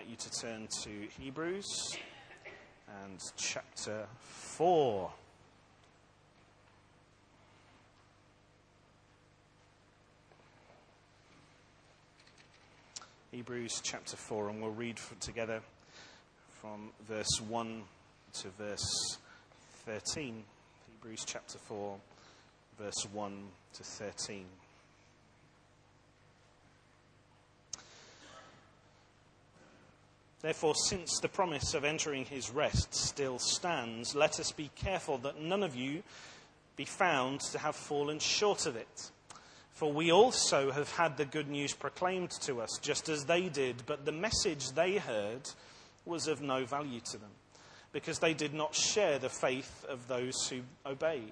invite you to turn to Hebrews and chapter 4. Hebrews chapter 4, and we'll read together from verse 1 to verse 13. Hebrews chapter 4, verse 1 to 13. Therefore, since the promise of entering his rest still stands, let us be careful that none of you be found to have fallen short of it. For we also have had the good news proclaimed to us, just as they did, but the message they heard was of no value to them, because they did not share the faith of those who obeyed.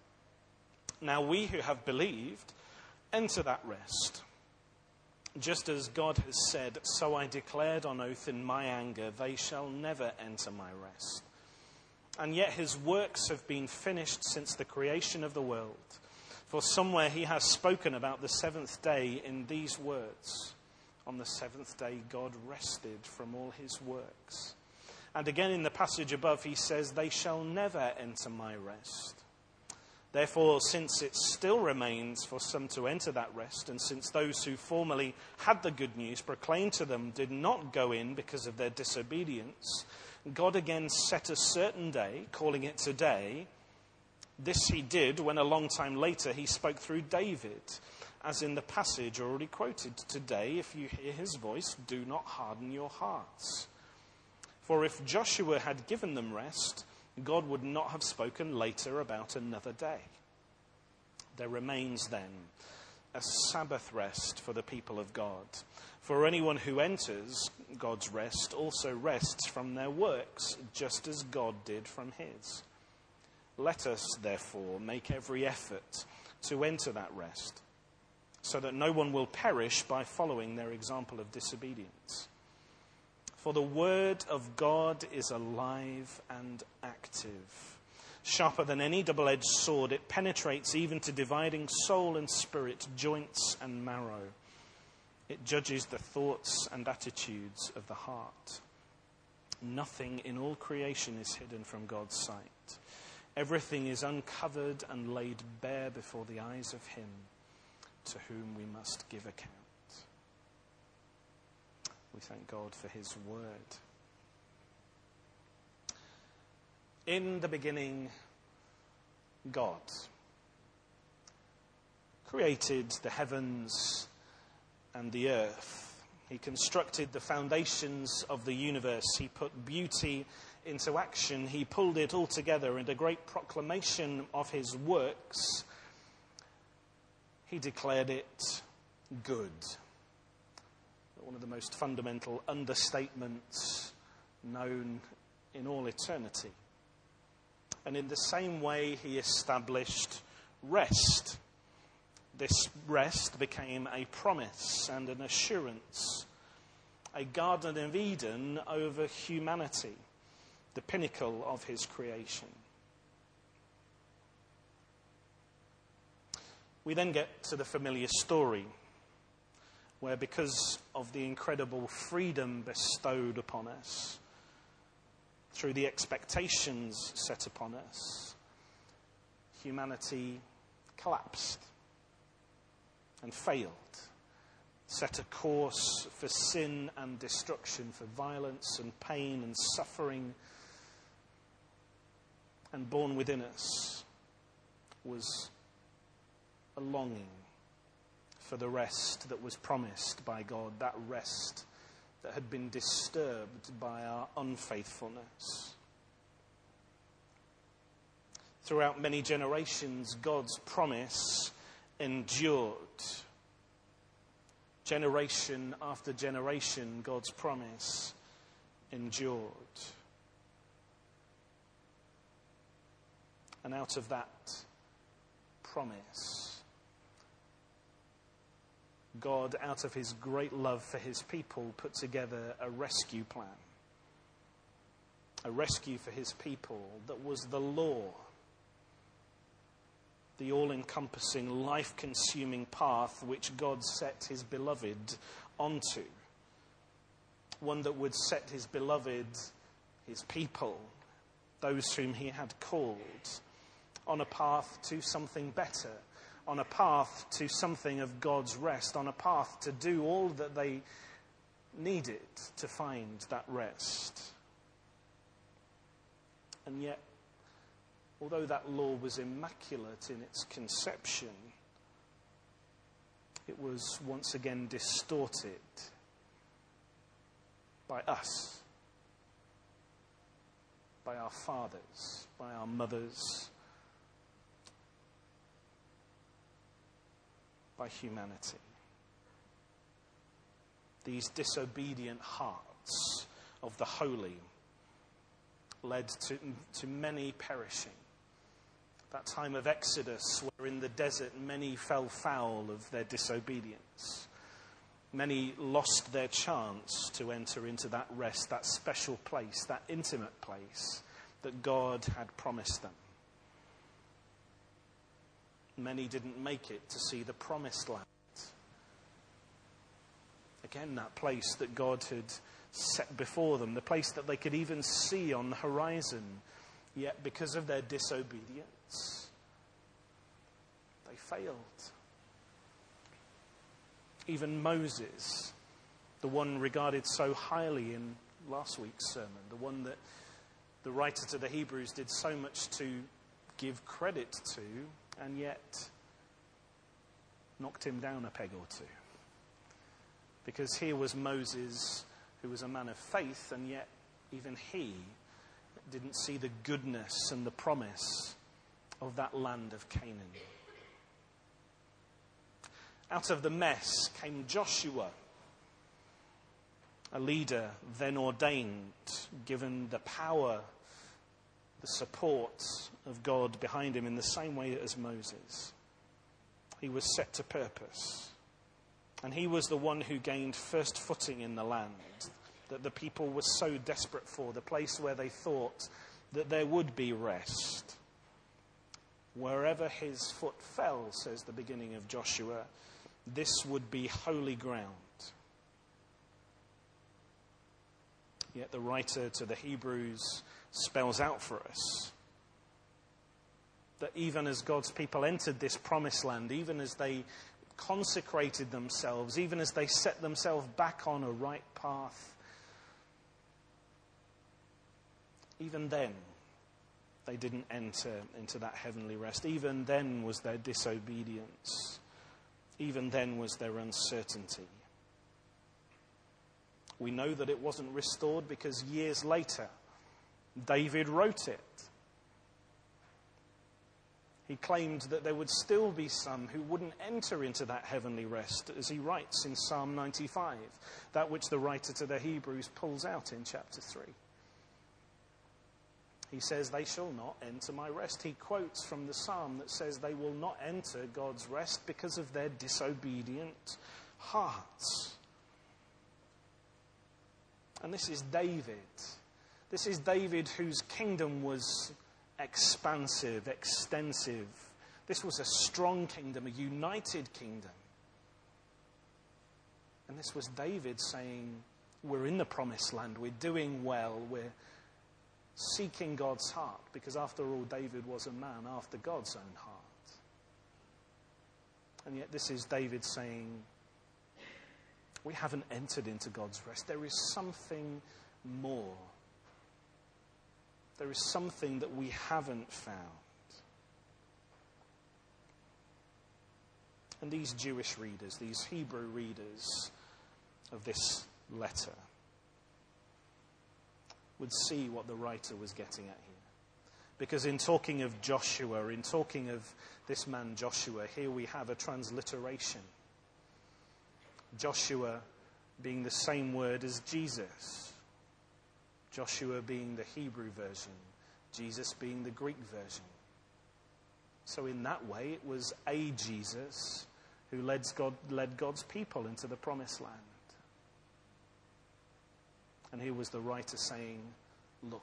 Now we who have believed enter that rest. Just as God has said, so I declared on oath in my anger, they shall never enter my rest. And yet his works have been finished since the creation of the world. For somewhere he has spoken about the seventh day in these words, on the seventh day God rested from all his works. And again in the passage above he says, they shall never enter my rest. Therefore, since it still remains for some to enter that rest, and since those who formerly had the good news proclaimed to them did not go in because of their disobedience, God again set a certain day, calling it today. This he did when a long time later he spoke through David, as in the passage already quoted. Today, if you hear his voice, do not harden your hearts. For if Joshua had given them rest, God would not have spoken later about another day. There remains then a Sabbath rest for the people of God. For anyone who enters God's rest also rests from their works, just as God did from his. Let us, therefore, make every effort to enter that rest, so that no one will perish by following their example of disobedience. For the word of God is alive and active, sharper than any double-edged sword. It penetrates even to dividing soul and spirit, joints and marrow. It judges the thoughts and attitudes of the heart. Nothing in all creation is hidden from God's sight. Everything is uncovered and laid bare before the eyes of him to whom we must give account. We thank God for his word. In the beginning, God created the heavens and the earth. He constructed the foundations of the universe. He put beauty into action. He pulled it all together in a great proclamation of his works. He declared it good. One of the most fundamental understatements known in all eternity. And in the same way, he established rest. This rest became a promise and an assurance, a Garden of Eden over humanity, the pinnacle of his creation. We then get to the familiar story, where because of the incredible freedom bestowed upon us, through the expectations set upon us, humanity collapsed and failed, set a course for sin and destruction, for violence and pain and suffering, and born within us was a longing for the rest that was promised by God, that rest that had been disturbed by our unfaithfulness. Throughout many generations, God's promise endured. Generation after generation, God's promise endured. And out of that promise, God, out of his great love for his people, put together a rescue plan. A rescue for his people that was the law. The all-encompassing, life-consuming path which God set his beloved onto. one that would set his beloved, his people, those whom he had called, on a path to something better, on a path to something of God's rest, on a path to do all that they needed to find that rest. And yet, although that law was immaculate in its conception, it was once again distorted by us, by our fathers, by our mothers, by humanity. These disobedient hearts of the holy led to many perishing. That time of Exodus, where in the desert many fell foul of their disobedience. Many lost their chance to enter into that rest, that special place, that intimate place that God had promised them. Many didn't make it to see the promised land. Again, that place that God had set before them, the place that they could even see on the horizon. Yet because of their disobedience, they failed. Even Moses, the one regarded so highly in last week's sermon, the one that the writer to the Hebrews did so much to give credit to, and yet knocked him down a peg or two. Because here was Moses, who was a man of faith, and yet even he didn't see the goodness and the promise of that land of Canaan. Out of the mess came Joshua, a leader then ordained, given the power, the support of God behind him in the same way as Moses. He was set to purpose. And he was the one who gained first footing in the land that the people were so desperate for, the place where they thought that there would be rest. Wherever his foot fell, says the beginning of Joshua, this would be holy ground. Yet the writer to the Hebrews spells out for us that even as God's people entered this promised land, even as they consecrated themselves, even as they set themselves back on a right path, even then they didn't enter into that heavenly rest. Even then was their disobedience. Even then was their uncertainty. We know that it wasn't restored because years later, David wrote it. He claimed that there would still be some who wouldn't enter into that heavenly rest, as he writes in Psalm 95, that which the writer to the Hebrews pulls out in chapter 3. He says, they shall not enter my rest. He quotes from the psalm that says they will not enter God's rest because of their disobedient hearts. And this is David. This is David whose kingdom was expansive, extensive. This was a strong kingdom, a united kingdom. And this was David saying, we're in the promised land, we're doing well, we're seeking God's heart, because after all, David was a man after God's own heart. And yet this is David saying, we haven't entered into God's rest. There is something more. There is something that we haven't found. And these Jewish readers, these Hebrew readers of this letter, would see what the writer was getting at here. Because in talking of Joshua, in talking of this man Joshua, here we have a transliteration. Joshua being the same word as Jesus. Joshua being the Hebrew version, Jesus being the Greek version. So in that way, it was a Jesus who led God's people into the promised land. And here was the writer saying, look,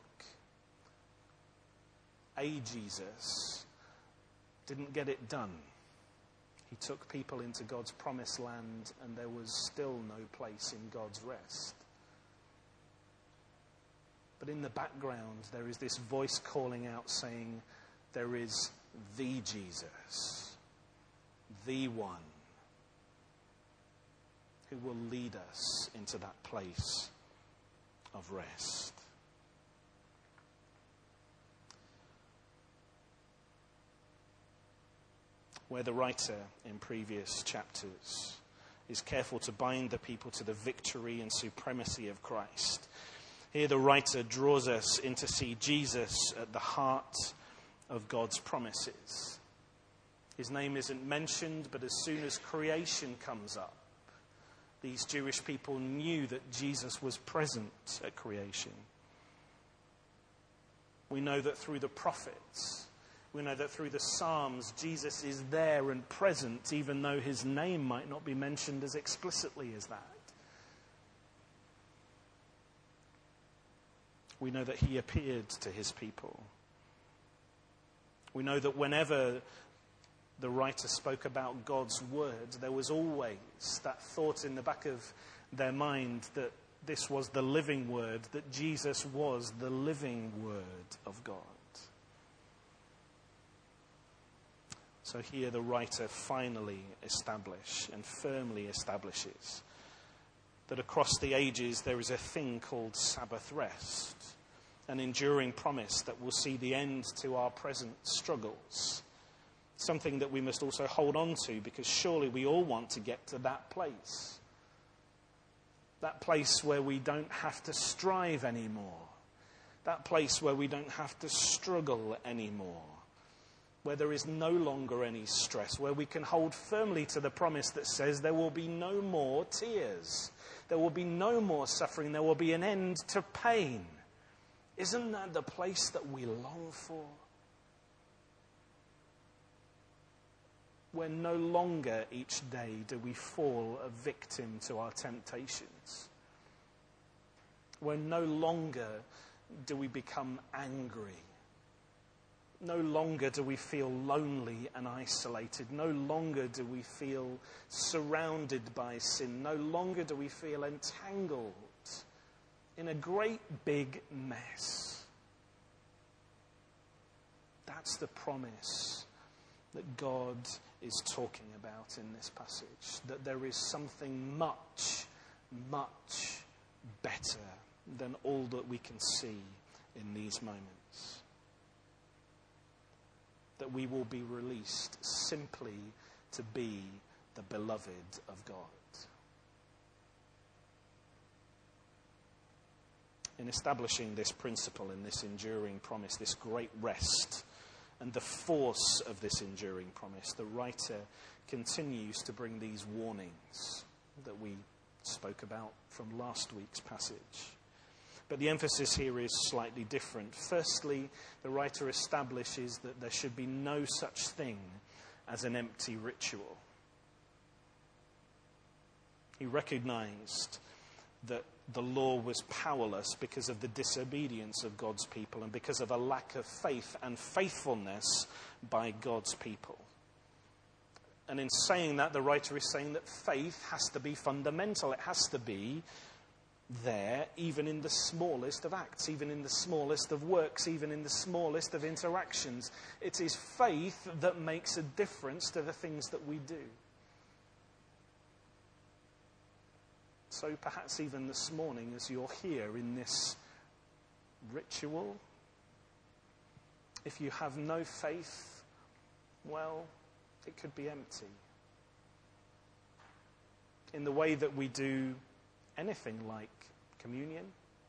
a Jesus didn't get it done. He took people into God's promised land, and there was still no place in God's rest. But in the background, there is this voice calling out saying, there is the Jesus, the one who will lead us into that place of rest. Where the writer in previous chapters is careful to bind the people to the victory and supremacy of Christ, here the writer draws us in to see Jesus at the heart of God's promises. His name isn't mentioned, but as soon as creation comes up, these Jewish people knew that Jesus was present at creation. We know that through the prophets, we know that through the Psalms, Jesus is there and present, even though his name might not be mentioned as explicitly as that. We know that he appeared to his people. We know that whenever the writer spoke about God's word, there was always that thought in the back of their mind that this was the living word, that Jesus was the living word of God. So here the writer finally firmly establishes that across the ages there is a thing called Sabbath rest, an enduring promise that will see the end to our present struggles. Something that we must also hold on to, because surely we all want to get to that place. That place where we don't have to strive anymore. That place where we don't have to struggle anymore. Where there is no longer any stress. Where we can hold firmly to the promise that says there will be no more tears. There will be no more suffering. There will be an end to pain. Isn't that the place that we long for? Where no longer each day do we fall a victim to our temptations. Where no longer do we become angry. No longer do we feel lonely and isolated. No longer do we feel surrounded by sin. No longer do we feel entangled in a great big mess. That's the promise that God is talking about in this passage. That there is something much, much better than all that we can see in these moments. That we will be released simply to be the beloved of God. In establishing this principle and this enduring promise, this great rest, and the force of this enduring promise, the writer continues to bring these warnings that we spoke about from last week's passage. But the emphasis here is slightly different. Firstly, the writer establishes that there should be no such thing as an empty ritual. He recognized that the law was powerless because of the disobedience of God's people and because of a lack of faith and faithfulness by God's people. And in saying that, the writer is saying that faith has to be fundamental. It has to be there, even in the smallest of acts, even in the smallest of works, even in the smallest of interactions. It is faith that makes a difference to the things that we do. So perhaps even this morning, as you're here in this ritual, if you have no faith, well, it could be empty. In the way that we do anything like communion,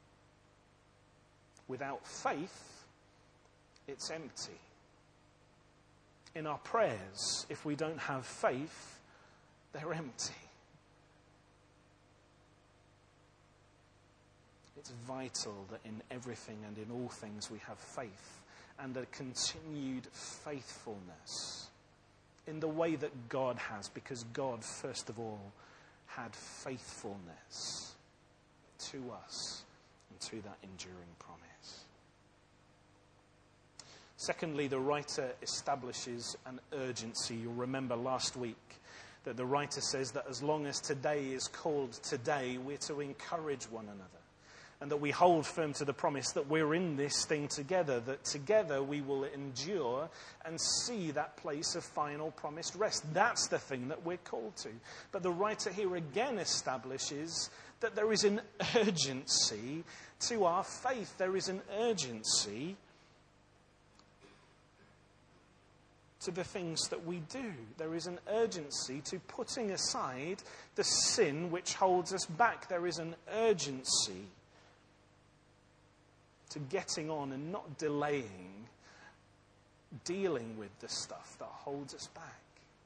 without faith, it's empty. In our prayers, if we don't have faith, they're empty. It's vital that in everything and in all things we have faith and a continued faithfulness in the way that God has, because God, first of all, had faithfulness to us and to that enduring promise. Secondly, the writer establishes an urgency. You'll remember last week that the writer says that as long as today is called today, we're to encourage one another. and that we hold firm to the promise that we're in this thing together, that together we will endure and see that place of final promised rest. That's the thing that we're called to. But the writer here again establishes that there is an urgency to our faith. There is an urgency to the things that we do. There is an urgency to putting aside the sin which holds us back. There is an urgency to getting on and not delaying, dealing with the stuff that holds us back.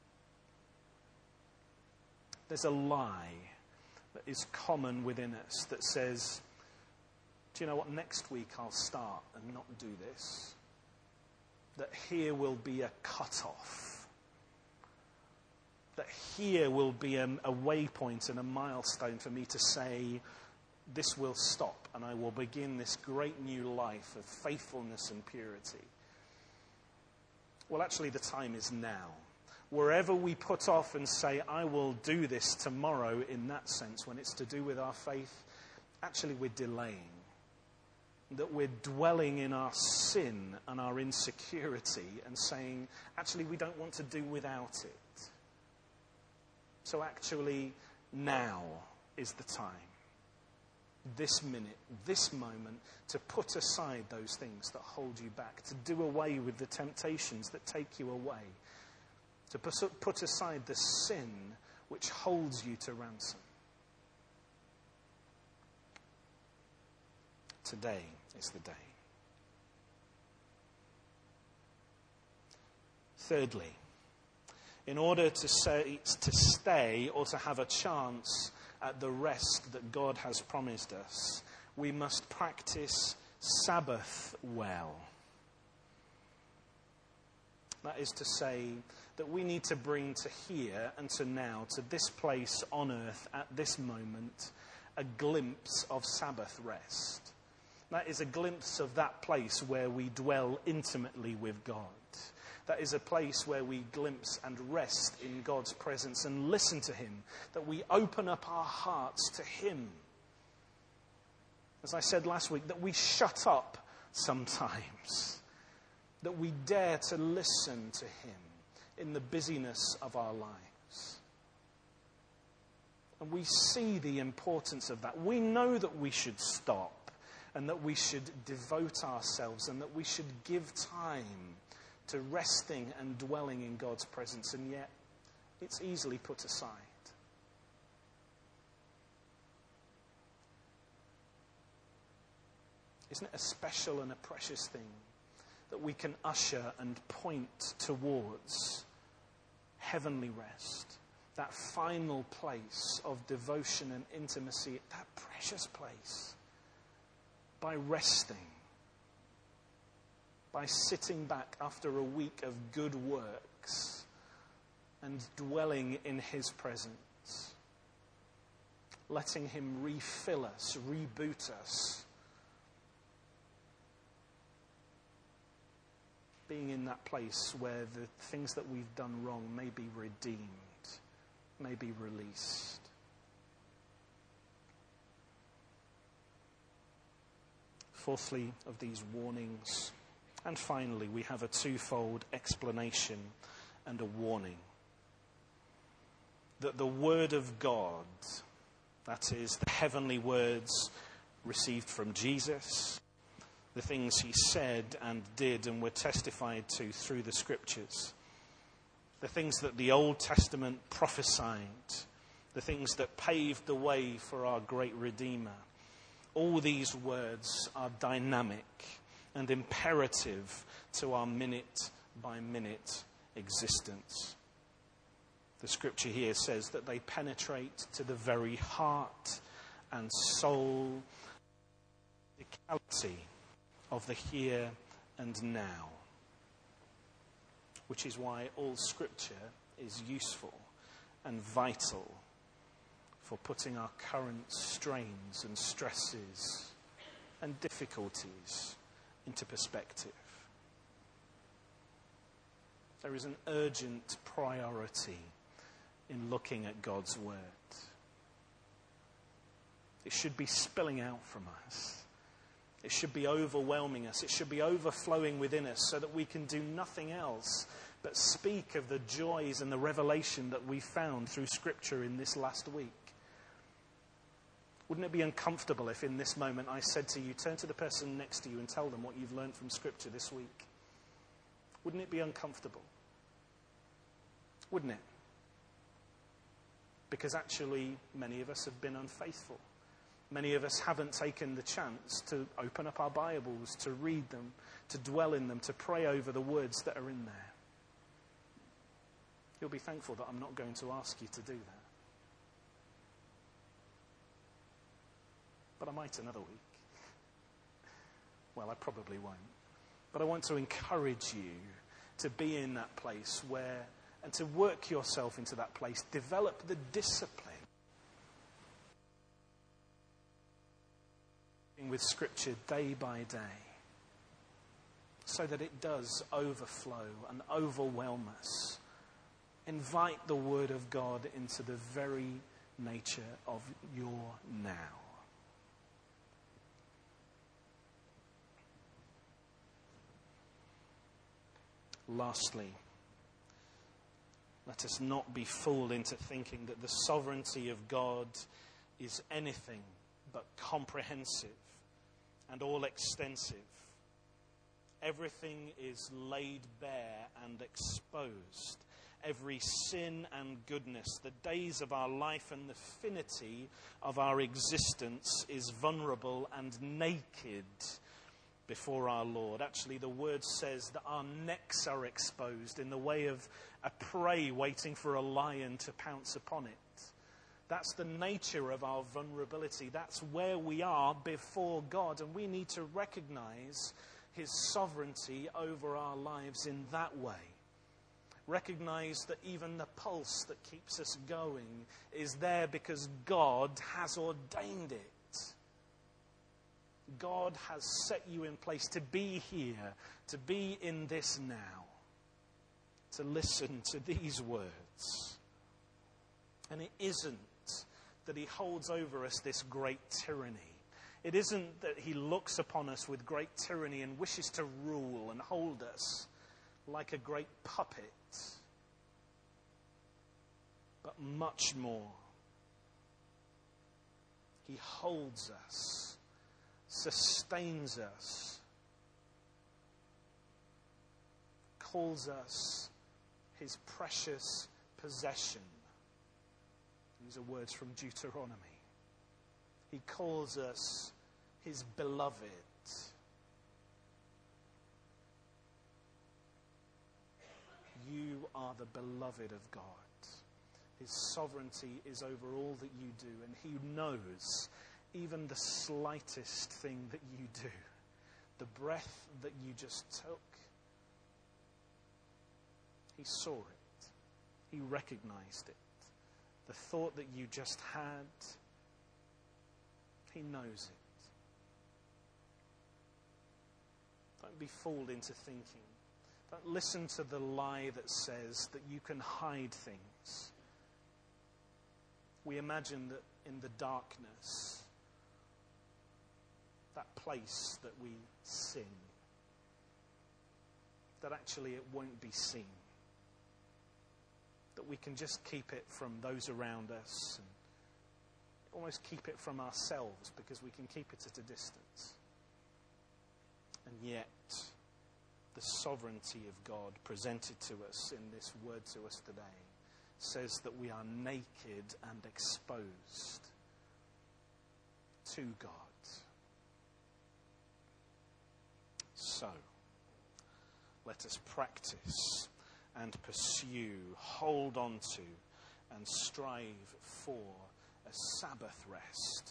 There's a lie that is common within us that says, do you know what, next week I'll start and not do this. That here will be a cut-off. That here will be a waypoint and a milestone for me to say, this will stop and I will begin this great new life of faithfulness and purity. Well, actually, the time is now. Wherever we put off and say, I will do this tomorrow, in that sense, when it's to do with our faith, actually we're delaying. That we're dwelling in our sin and our insecurity and saying, actually, we don't want to do without it. So actually, now is the time. This minute, this moment, to put aside those things that hold you back, to do away with the temptations that take you away, to put aside the sin which holds you to ransom. Today is the day. Thirdly, in order to stay or to have a chance at the rest that God has promised us, we must practice Sabbath well. That is to say that we need to bring to here and to now, to this place on earth at this moment, a glimpse of Sabbath rest. That is a glimpse of that place where we dwell intimately with God. That is a place where we glimpse and rest in God's presence and listen to Him. That we open up our hearts to Him. As I said last week, that we shut up sometimes. That we dare to listen to Him in the busyness of our lives. And we see the importance of that. We know that we should stop and that we should devote ourselves and that we should give time to resting and dwelling in God's presence, and yet it's easily put aside. Isn't it a special and a precious thing that we can usher and point towards heavenly rest, that final place of devotion and intimacy, that precious place, by resting, by sitting back after a week of good works and dwelling in His presence, letting Him refill us, reboot us, being in that place where the things that we've done wrong may be redeemed, may be released. Fourthly, of these warnings, and finally, we have a twofold explanation and a warning. That the Word of God, that is, the heavenly words received from Jesus, the things He said and did and were testified to through the Scriptures, the things that the Old Testament prophesied, the things that paved the way for our great Redeemer, all these words are dynamic and imperative to our minute-by-minute existence. The Scripture here says that they penetrate to the very heart and soul, physicality of the here and now, which is why all Scripture is useful and vital for putting our current strains and stresses and difficulties into perspective. There is an urgent priority in looking at God's Word. It should be spilling out from us. It should be overwhelming us. It should be overflowing within us so that we can do nothing else but speak of the joys and the revelation that we found through Scripture in this last week. Wouldn't it be uncomfortable if in this moment I said to you, turn to the person next to you and tell them what you've learned from Scripture this week? Wouldn't it be uncomfortable? Wouldn't it? Because actually, many of us have been unfaithful. Many of us haven't taken the chance to open up our Bibles, to read them, to dwell in them, to pray over the words that are in there. You'll be thankful that I'm not going to ask you to do that. But I might another week. Well, I probably won't. But I want to encourage you to be in that place where, and to work yourself into that place, develop the discipline with Scripture day by day, so that it does overflow and overwhelm us. Invite the Word of God into the very nature of your now. Lastly, let us not be fooled into thinking that the sovereignty of God is anything but comprehensive and all-extensive. Everything is laid bare and exposed. Every sin and goodness, the days of our life and the finity of our existence is vulnerable and naked before our Lord. Actually, the word says that our necks are exposed in the way of a prey waiting for a lion to pounce upon it. That's the nature of our vulnerability. That's where we are before God, and we need to recognize His sovereignty over our lives in that way. Recognize that even the pulse that keeps us going is there because God has ordained it. God has set you in place to be here, to be in this now, to listen to these words. And it isn't that He holds over us this great tyranny. It isn't that He looks upon us with great tyranny and wishes to rule and hold us like a great puppet. But much more, He holds us, sustains us, calls us His precious possession. These are words from Deuteronomy. He calls us His beloved. You are the beloved of God. His sovereignty is over all that you do, and He knows even the slightest thing that you do. The breath that you just took, He saw it. He recognized it. The thought that you just had, He knows it. Don't be fooled into thinking. Don't listen to the lie that says that you can hide things. We imagine that in the darkness, that place that we sin, that actually it won't be seen. That we can just keep it from those around us and almost keep it from ourselves because we can keep it at a distance. And yet, the sovereignty of God presented to us in this word to us today says that we are naked and exposed to God. So, let us practice and pursue, hold on to, and strive for a Sabbath rest.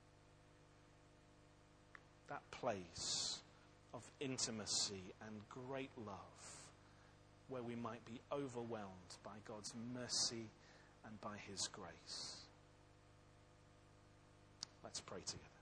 That place of intimacy and great love where we might be overwhelmed by God's mercy and by His grace. Let's pray together.